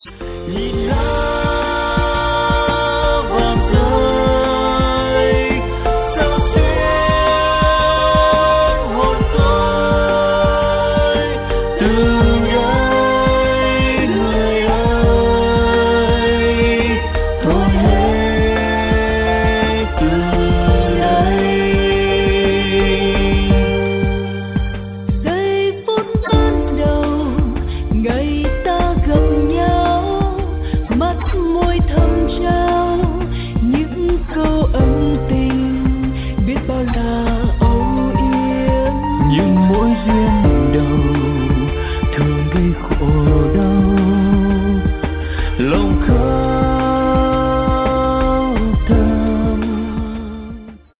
Nhìn lá vàng rơi sao xuyên hồn tôi từng ngày người ơi thôi hết từ đây. Giây phút ban đầu ngày ta gặp nhau, mắt môi thầm trao những câu ân tình biết bao là âu yếm. Nhưng mỗi duyên